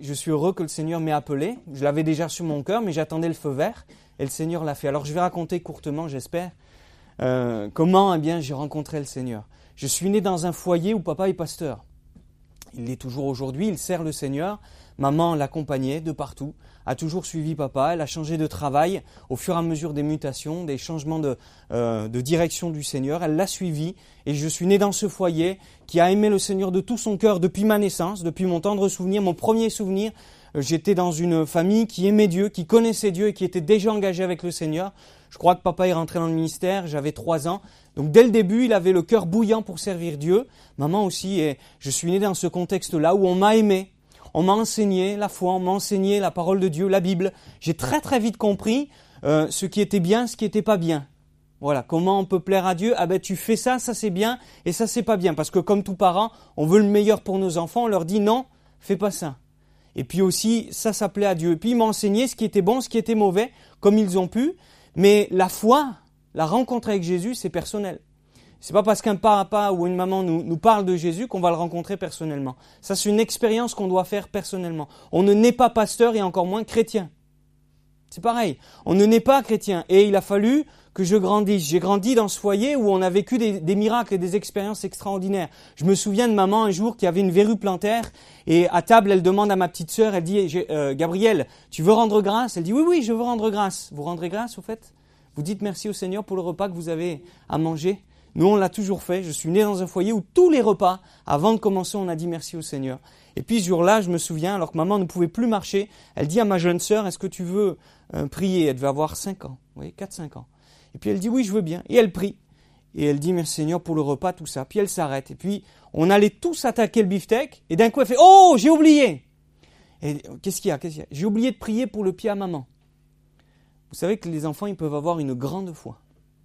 je suis heureux que le Seigneur m'ait appelé. Je l'avais déjà sur mon cœur, mais j'attendais le feu vert et le Seigneur l'a fait. Alors je vais raconter courtement, j'espère, comment j'ai rencontré le Seigneur. Je suis né dans un foyer où papa est pasteur. Il l'est toujours aujourd'hui, il sert le Seigneur. Maman l'accompagnait de partout, a toujours suivi papa. Elle a changé de travail au fur et à mesure des mutations, des changements de direction du Seigneur. Elle l'a suivi et je suis né dans ce foyer qui a aimé le Seigneur de tout son cœur depuis ma naissance, depuis mon tendre souvenir, mon premier souvenir. J'étais dans une famille qui aimait Dieu, qui connaissait Dieu et qui était déjà engagée avec le Seigneur. Je crois que papa est rentré dans le ministère, j'avais 3 ans. Donc dès le début, il avait le cœur bouillant pour servir Dieu. Maman aussi, et je suis né dans ce contexte-là où on m'a aimé. On m'a enseigné la foi, on m'a enseigné la parole de Dieu, la Bible. J'ai très très vite compris ce qui était bien, ce qui n'était pas bien. Voilà, comment on peut plaire à Dieu? Tu fais ça, ça c'est bien, et ça c'est pas bien. Parce que comme tout parent, on veut le meilleur pour nos enfants, on leur dit non, fais pas ça. Et puis aussi, ça plaît à Dieu. Et puis ils m'ont enseigné ce qui était bon, ce qui était mauvais, comme ils ont pu. Mais la foi, la rencontre avec Jésus, c'est personnel. C'est pas parce qu'un papa ou une maman nous parle de Jésus qu'on va le rencontrer personnellement. Ça, c'est une expérience qu'on doit faire personnellement. On ne naît pas pasteur et encore moins chrétien. C'est pareil. On ne naît pas chrétien. Et il a fallu que je grandisse. J'ai grandi dans ce foyer où on a vécu des miracles et des expériences extraordinaires. Je me souviens de maman un jour qui avait une verrue plantaire et à table, elle demande à ma petite sœur, elle dit Gabrielle, tu veux rendre grâce? Elle dit oui, je veux rendre grâce. Vous rendrez grâce au fait? Vous dites merci au Seigneur pour le repas que vous avez à manger? Nous, on l'a toujours fait. Je suis né dans un foyer où tous les repas, avant de commencer, on a dit merci au Seigneur. Et puis ce jour-là, je me souviens, alors que maman ne pouvait plus marcher, elle dit à ma jeune sœur, est-ce que tu veux prier? Elle devait avoir 5 ans, oui, 4-5 ans. Et puis elle dit oui, je veux bien. Et elle prie. Et elle dit merci Seigneur pour le repas, tout ça. Puis elle s'arrête. Et puis on allait tous attaquer le beefsteak. Et d'un coup, elle fait oh, j'ai oublié. Et qu'est-ce qu'il y a? J'ai oublié de prier pour le pied à maman. Vous savez que les enfants, ils peuvent avoir une grande foi.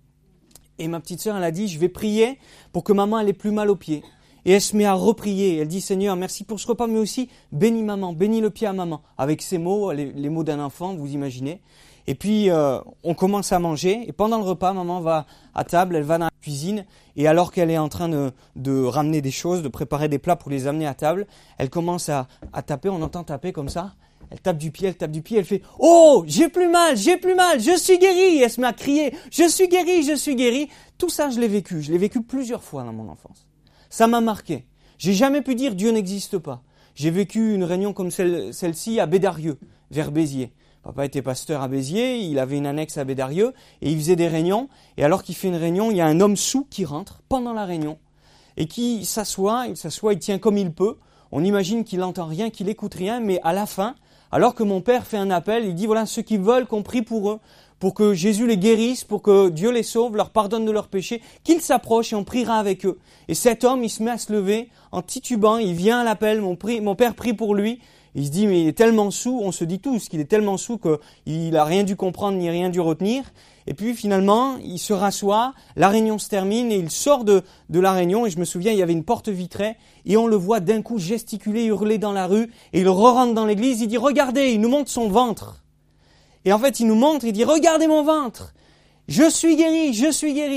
Et ma petite sœur, elle a dit, je vais prier pour que maman elle ait plus mal aux pieds. Et elle se met à reprier. Elle dit, Seigneur, merci pour ce repas, mais aussi bénis maman, bénis le pied à maman. Avec ces mots, les mots d'un enfant, vous imaginez. Et puis, on commence à manger. Et pendant le repas, maman va à table, elle va dans la cuisine. Et alors qu'elle est en train de ramener des choses, de préparer des plats pour les amener à table, elle commence à taper, on entend taper comme ça. Elle tape du pied, elle fait « Oh, j'ai plus mal, je suis guérie !» Et elle se met à crier « Je suis guérie !» Tout ça, je l'ai vécu plusieurs fois dans mon enfance. Ça m'a marqué. J'ai jamais pu dire « Dieu n'existe pas ». J'ai vécu une réunion comme celle-ci à Bédarieux, vers Béziers. Papa était pasteur à Béziers, il avait une annexe à Bédarieux, et il faisait des réunions. Et alors qu'il fait une réunion, il y a un homme sourd qui rentre pendant la réunion, et qui s'assoit, il tient comme il peut. On imagine qu'il n'entend rien, qu'il n'écoute rien, mais à la fin, alors que mon père fait un appel, il dit voilà ceux qui veulent qu'on prie pour eux, pour que Jésus les guérisse, pour que Dieu les sauve, leur pardonne de leurs péchés, qu'ils s'approchent et on priera avec eux. Et cet homme, il se met à se lever en titubant, il vient à l'appel, mon père prie pour lui. Il se dit mais il est tellement saoul, on se dit tous qu'il est tellement saoul qu'il n'a rien dû comprendre ni rien dû retenir. Et puis finalement, il se rassoit, la réunion se termine et il sort de la réunion. Et je me souviens, il y avait une porte vitrée et on le voit d'un coup gesticuler, hurler dans la rue. Et il rentre dans l'église, il dit « Regardez !» Il nous montre son ventre. Et en fait, il nous montre, il dit « Regardez mon ventre ! Je suis guéri !»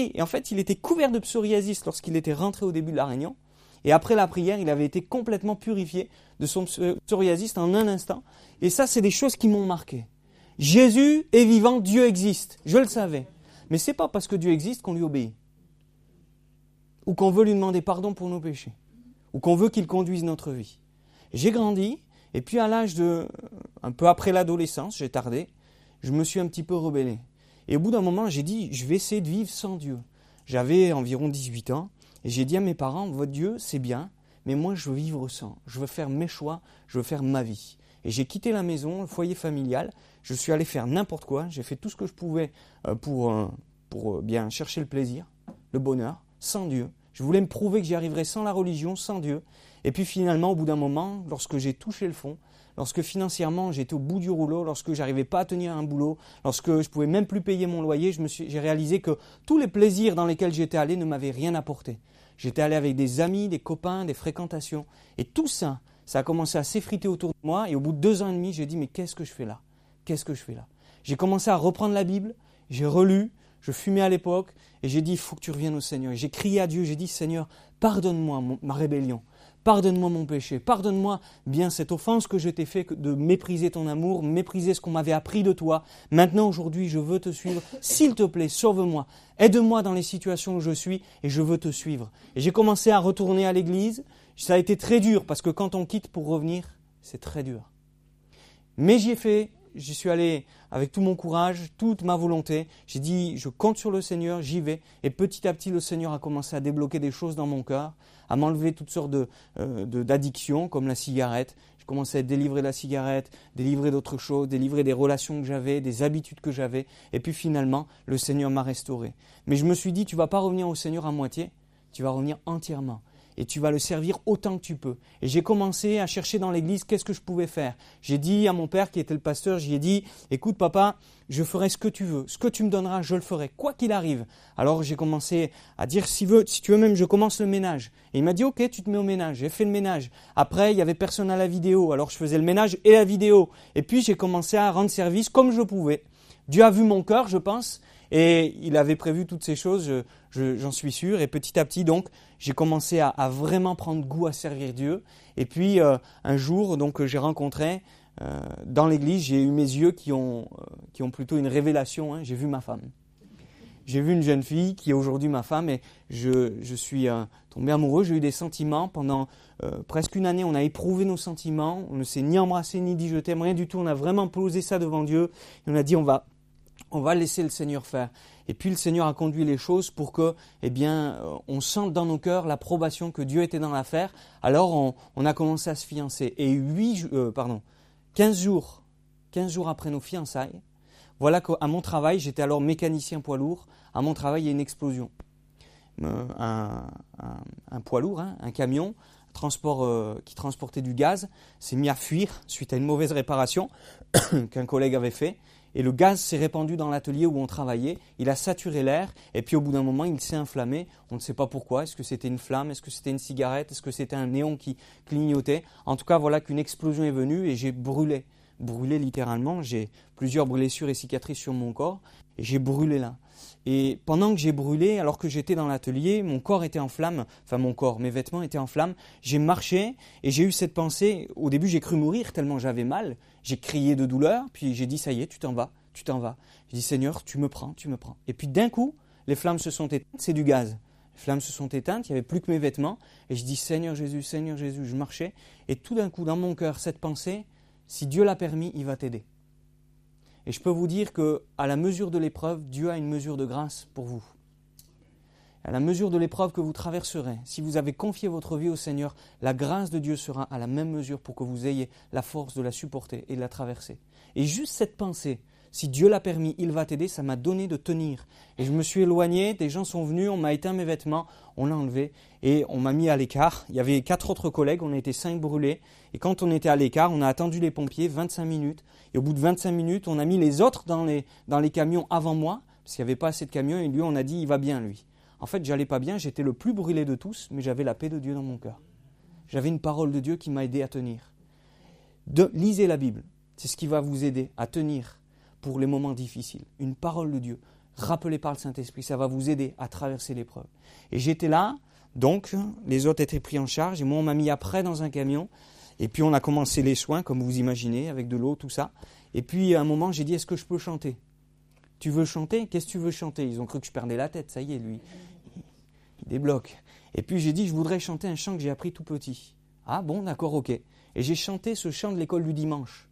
Et en fait, il était couvert de psoriasis lorsqu'il était rentré au début de la réunion. Et après la prière, il avait été complètement purifié de son psoriasis en un instant. Et ça, c'est des choses qui m'ont marqué. Jésus est vivant, Dieu existe. Je le savais. Mais c'est pas parce que Dieu existe qu'on lui obéit. Ou qu'on veut lui demander pardon pour nos péchés. Ou qu'on veut qu'il conduise notre vie. J'ai grandi, et puis à l'âge un peu après l'adolescence, j'ai tardé, je me suis un petit peu rebellé. Et au bout d'un moment, j'ai dit, je vais essayer de vivre sans Dieu. J'avais environ 18 ans, et j'ai dit à mes parents, votre Dieu, c'est bien, mais moi je veux vivre sans. Je veux faire mes choix, je veux faire ma vie. Et j'ai quitté la maison, le foyer familial, je suis allé faire n'importe quoi, j'ai fait tout ce que je pouvais pour bien chercher le plaisir, le bonheur, sans Dieu. Je voulais me prouver que j'y arriverais sans la religion, sans Dieu. Et puis finalement, au bout d'un moment, lorsque j'ai touché le fond, lorsque financièrement j'étais au bout du rouleau, lorsque j'arrivais pas à tenir un boulot, lorsque je pouvais même plus payer mon loyer, j'ai réalisé que tous les plaisirs dans lesquels j'étais allé ne m'avaient rien apporté. J'étais allé avec des amis, des copains, des fréquentations. Et tout ça, ça a commencé à s'effriter autour de moi. Et au bout de 2 ans et demi, j'ai dit, mais qu'est-ce que je fais là? J'ai commencé à reprendre la Bible, j'ai relu, je fumais à l'époque, et j'ai dit, il faut que tu reviennes au Seigneur. Et j'ai crié à Dieu, j'ai dit, Seigneur, pardonne-moi ma rébellion. pardonne-moi mon péché, pardonne-moi bien cette offense que je t'ai fait de mépriser ton amour, mépriser ce qu'on m'avait appris de toi. Maintenant, aujourd'hui, je veux te suivre. S'il te plaît, sauve-moi, aide-moi dans les situations où je suis et je veux te suivre. Et j'ai commencé à retourner à l'église. Ça a été très dur parce que quand on quitte pour revenir, c'est très dur. Mais j'y suis allé avec tout mon courage, toute ma volonté. J'ai dit, je compte sur le Seigneur, j'y vais. Et petit à petit, le Seigneur a commencé à débloquer des choses dans mon cœur, à m'enlever toutes sortes d'addictions, comme la cigarette. J'ai commencé à délivrer la cigarette, délivrer d'autres choses, délivrer des relations que j'avais, des habitudes que j'avais. Et puis finalement, le Seigneur m'a restauré. Mais je me suis dit, tu ne vas pas revenir au Seigneur à moitié, tu vas revenir entièrement. Et tu vas le servir autant que tu peux. Et j'ai commencé à chercher dans l'église qu'est-ce que je pouvais faire. J'ai dit à mon père qui était le pasteur, j'y ai dit, écoute papa, je ferai ce que tu veux, ce que tu me donneras, je le ferai, quoi qu'il arrive. Alors j'ai commencé à dire, si tu veux même, je commence le ménage. Et il m'a dit, ok, tu te mets au ménage. J'ai fait le ménage. Après, il y avait personne à la vidéo, alors je faisais le ménage et la vidéo. Et puis j'ai commencé à rendre service comme je pouvais. Dieu a vu mon cœur, je pense. Et il avait prévu toutes ces choses, j'en suis sûr. Et petit à petit, donc, j'ai commencé à vraiment prendre goût à servir Dieu. Et puis, un jour, donc, j'ai rencontré, dans l'église, j'ai eu mes yeux qui ont plutôt une révélation. J'ai vu ma femme. J'ai vu une jeune fille qui est aujourd'hui ma femme et je suis tombé amoureux. J'ai eu des sentiments pendant presque une année. On a éprouvé nos sentiments. On ne s'est ni embrassé, ni dit je t'aime, rien du tout. On a vraiment posé ça devant Dieu. Et on a dit on va laisser le Seigneur faire. Et puis le Seigneur a conduit les choses pour que, on sente dans nos cœurs l'approbation que Dieu était dans l'affaire. Alors on a commencé à se fiancer. Et 15 jours après nos fiançailles, voilà qu'à mon travail, j'étais alors mécanicien poids lourd. À mon travail, il y a une explosion. Un poids lourd, un camion, qui transportait du gaz, s'est mis à fuir suite à une mauvaise réparation qu'un collègue avait fait. Et le gaz s'est répandu dans l'atelier où on travaillait, il a saturé l'air, et puis au bout d'un moment, il s'est inflammé. On ne sait pas pourquoi, est-ce que c'était une flamme, est-ce que c'était une cigarette, est-ce que c'était un néon qui clignotait. En tout cas, voilà qu'une explosion est venue et j'ai brûlé littéralement. J'ai plusieurs blessures et cicatrices sur mon corps, et j'ai brûlé là. Et pendant que j'ai brûlé, alors que j'étais dans l'atelier, mon corps était en flammes, mes vêtements étaient en flammes. J'ai marché et j'ai eu cette pensée, au début j'ai cru mourir tellement j'avais mal, j'ai crié de douleur, puis j'ai dit ça y est, tu t'en vas. J'ai dit Seigneur, tu me prends. Et puis d'un coup, les flammes se sont éteintes, c'est du gaz. Les flammes se sont éteintes, il n'y avait plus que mes vêtements, et je dis Seigneur Jésus, je marchais, et tout d'un coup dans mon cœur, cette pensée, si Dieu l'a permis, il va t'aider. Et je peux vous dire qu'à la mesure de l'épreuve, Dieu a une mesure de grâce pour vous. À la mesure de l'épreuve que vous traverserez, si vous avez confié votre vie au Seigneur, la grâce de Dieu sera à la même mesure pour que vous ayez la force de la supporter et de la traverser. Et juste cette pensée, si Dieu l'a permis, il va t'aider, ça m'a donné de tenir. Et je me suis éloigné, des gens sont venus, on m'a éteint mes vêtements, on l'a enlevé et on m'a mis à l'écart. Il y avait 4 autres collègues, on a été 5 brûlés. Et quand on était à l'écart, on a attendu les pompiers 25 minutes. Et au bout de 25 minutes, on a mis les autres dans les camions avant moi, parce qu'il n'y avait pas assez de camions, et lui, on a dit, il va bien, lui. En fait, j'allais pas bien, j'étais le plus brûlé de tous, mais j'avais la paix de Dieu dans mon cœur. J'avais une parole de Dieu qui m'a aidé à tenir. Lisez la Bible, c'est ce qui va vous aider à tenir pour les moments difficiles. Une parole de Dieu, rappelée par le Saint-Esprit, ça va vous aider à traverser l'épreuve. Et j'étais là, donc les autres étaient pris en charge, et moi on m'a mis après dans un camion, et puis on a commencé les soins, comme vous imaginez, avec de l'eau, tout ça. Et puis à un moment, j'ai dit, est-ce que je peux chanter ? Tu veux chanter ? Qu'est-ce que tu veux chanter ? Ils ont cru que je perdais la tête, ça y est, lui. Il débloque. Et puis j'ai dit, je voudrais chanter un chant que j'ai appris tout petit. Ah bon, d'accord, ok. Et j'ai chanté ce chant de l'école du dimanche.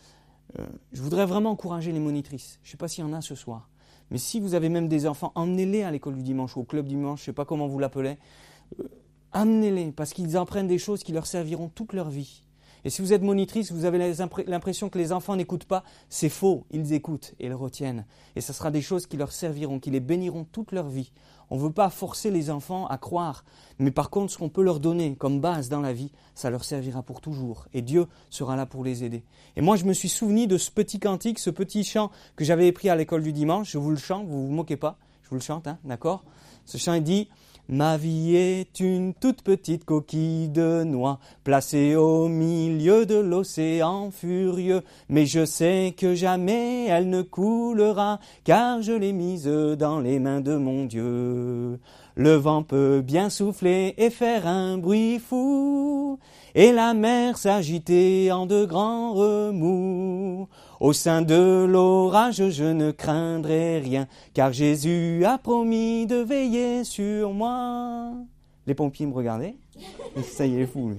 Je voudrais vraiment encourager les monitrices. Je ne sais pas s'il y en a ce soir. Mais si vous avez même des enfants, emmenez-les à l'école du dimanche, au club dimanche, je ne sais pas comment vous l'appelez. Amenez-les, parce qu'ils apprennent des choses qui leur serviront toute leur vie. Et si vous êtes monitrice, vous avez l'impression que les enfants n'écoutent pas, c'est faux, ils écoutent et ils retiennent. Et ce sera des choses qui leur serviront, qui les béniront toute leur vie. On ne veut pas forcer les enfants à croire, mais par contre, ce qu'on peut leur donner comme base dans la vie, ça leur servira pour toujours. Et Dieu sera là pour les aider. Et moi, je me suis souvenu de ce petit cantique, ce petit chant que j'avais appris à l'école du dimanche. Je vous le chante, vous ne vous moquez pas, je vous le chante, d'accord ? Ce chant, il dit... Ma vie est une toute petite coquille de noix, placée au milieu de l'océan furieux. Mais je sais que jamais elle ne coulera, car je l'ai mise dans les mains de mon Dieu. Le vent peut bien souffler et faire un bruit fou, et la mer s'agiter en de grands remous. Au sein de l'orage, je ne craindrai rien, car Jésus a promis de veiller sur moi. Les pompiers me regardaient. Ça y est, il est fou, lui.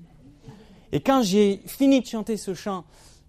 Et quand j'ai fini de chanter ce chant,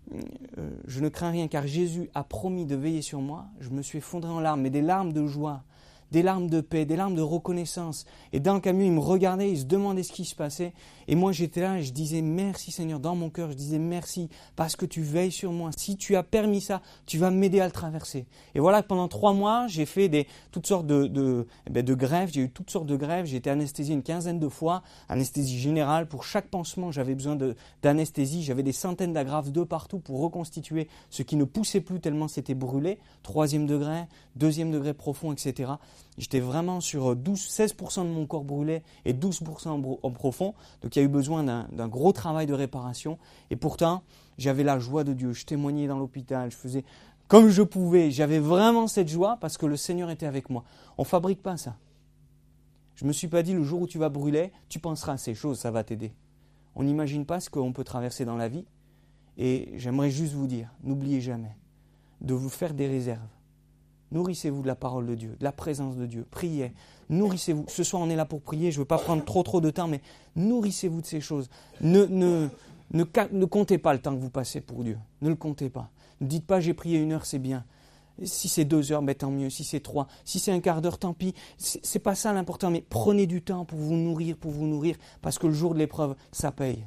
je ne crains rien, car Jésus a promis de veiller sur moi, je me suis effondré en larmes, mais des larmes de joie, des larmes de paix, des larmes de reconnaissance. Et dans le camion, il me regardait, il se demandait ce qui se passait. Et moi, j'étais là et je disais merci Seigneur. Dans mon cœur, je disais merci parce que tu veilles sur moi. Si tu as permis ça, tu vas m'aider à le traverser. Et voilà, pendant 3 mois, j'ai fait toutes sortes de grèves. J'ai eu toutes sortes de grèves. J'ai été anesthésié une 15aine de fois, anesthésie générale. Pour chaque pansement, j'avais besoin d'anesthésie. J'avais des centaines d'agrafes de partout pour reconstituer ce qui ne poussait plus tellement c'était brûlé. 3e degré, 2e degré profond, etc. J'étais vraiment sur 16% de mon corps brûlé et 12% en profond. Donc il y a eu besoin d'un gros travail de réparation. Et pourtant, j'avais la joie de Dieu. Je témoignais dans l'hôpital, je faisais comme je pouvais. J'avais vraiment cette joie parce que le Seigneur était avec moi. On ne fabrique pas ça. Je ne me suis pas dit le jour où tu vas brûler, tu penseras à ces choses, ça va t'aider. On n'imagine pas ce qu'on peut traverser dans la vie. Et j'aimerais juste vous dire, n'oubliez jamais de vous faire des réserves. Nourrissez-vous de la parole de Dieu, de la présence de Dieu. Priez, nourrissez-vous. Ce soir, on est là pour prier. Je ne veux pas prendre trop de temps, mais nourrissez-vous de ces choses. Ne comptez pas le temps que vous passez pour Dieu. Ne le comptez pas. Ne dites pas, j'ai prié 1 heure, c'est bien. Si c'est 2 heures, tant mieux. Si c'est 3, si c'est un quart d'heure, tant pis. C'est pas ça l'important, mais prenez du temps pour vous nourrir, parce que le jour de l'épreuve, ça paye.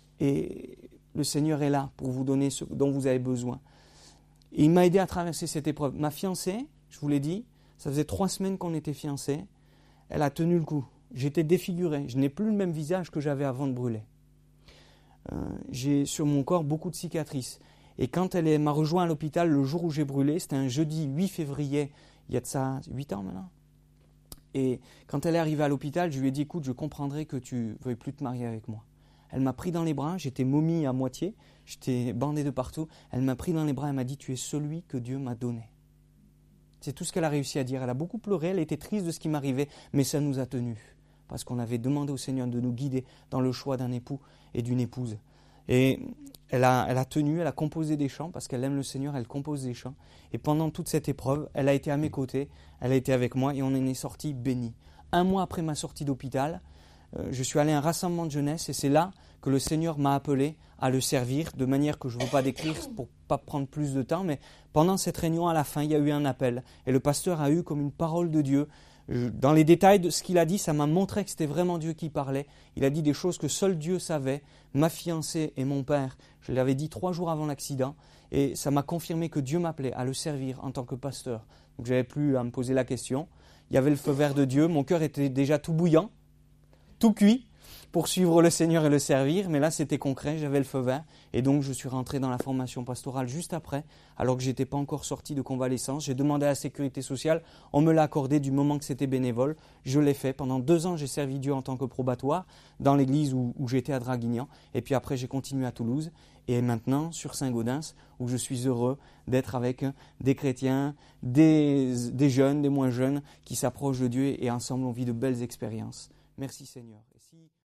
Et le Seigneur est là pour vous donner ce dont vous avez besoin. Et il m'a aidé à traverser cette épreuve. Ma fiancée, je vous l'ai dit, ça faisait 3 semaines qu'on était fiancés. Elle a tenu le coup. J'étais défiguré. Je n'ai plus le même visage que j'avais avant de brûler. J'ai sur mon corps beaucoup de cicatrices. Et quand elle m'a rejoint à l'hôpital le jour où j'ai brûlé, c'était un jeudi 8 février, il y a de ça 8 ans maintenant. Et quand elle est arrivée à l'hôpital, je lui ai dit, écoute, je comprendrai que tu ne veuilles plus te marier avec moi. Elle m'a pris dans les bras, j'étais momie à moitié, j'étais bandé de partout. Elle m'a pris dans les bras, elle m'a dit, tu es celui que Dieu m'a donné. C'est tout ce qu'elle a réussi à dire. Elle a beaucoup pleuré, elle était triste de ce qui m'arrivait, mais ça nous a tenus. Parce qu'on avait demandé au Seigneur de nous guider dans le choix d'un époux et d'une épouse. Et elle a tenu, elle a composé des chants, parce qu'elle aime le Seigneur, elle compose des chants. Et pendant toute cette épreuve, elle a été à mes côtés, elle a été avec moi, et on en est sortis bénis. 1 mois après ma sortie d'hôpital, je suis allé à un rassemblement de jeunesse et c'est là que le Seigneur m'a appelé à le servir de manière que je ne veux pas décrire pour ne pas prendre plus de temps, mais pendant cette réunion, à la fin, il y a eu un appel et le pasteur a eu comme une parole de Dieu. Dans les détails de ce qu'il a dit, ça m'a montré que c'était vraiment Dieu qui parlait. Il a dit des choses que seul Dieu savait. Ma fiancée et mon père, je l'avais dit 3 jours avant l'accident, et ça m'a confirmé que Dieu m'appelait à le servir en tant que pasteur. Donc je n'avais plus à me poser la question. Il y avait le feu vert de Dieu, mon cœur était déjà tout bouillant, tout cuit pour suivre le Seigneur et le servir, mais là c'était concret, j'avais le feu vert et donc je suis rentré dans la formation pastorale juste après, alors que je n'étais pas encore sorti de convalescence. J'ai demandé à la sécurité sociale, on me l'a accordé du moment que c'était bénévole, je l'ai fait. Pendant 2 ans j'ai servi Dieu en tant que probatoire dans l'église où j'étais à Draguignan et puis après j'ai continué à Toulouse et maintenant sur Saint-Gaudens où je suis heureux d'être avec des chrétiens, des jeunes, des moins jeunes qui s'approchent de Dieu et ensemble on vit de belles expériences. Merci Seigneur.